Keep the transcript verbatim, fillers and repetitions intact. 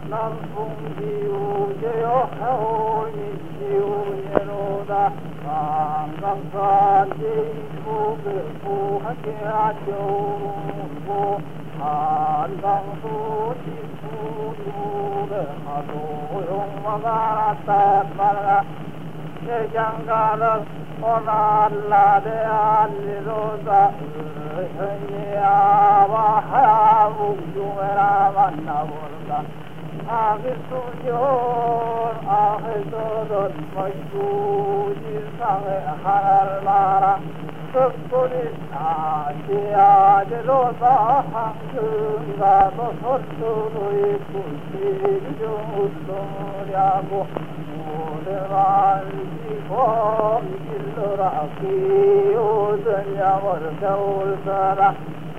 남풍지우제여 해오니지우예로다 강강산제이목을 부하게 하시오고 한강수지푸유를 하도용마가 났다 말라 대장가는 오날라대 알리로다 의현이야와 하야묵중에나 만나보는다 아기수전 아해서던 머유지상의 하나를 말아 덕분이 다시아제로다 한근가도 설수도 있고 시중웃소리하고 무대말지고 길러라 기우드냐वर 겨울사라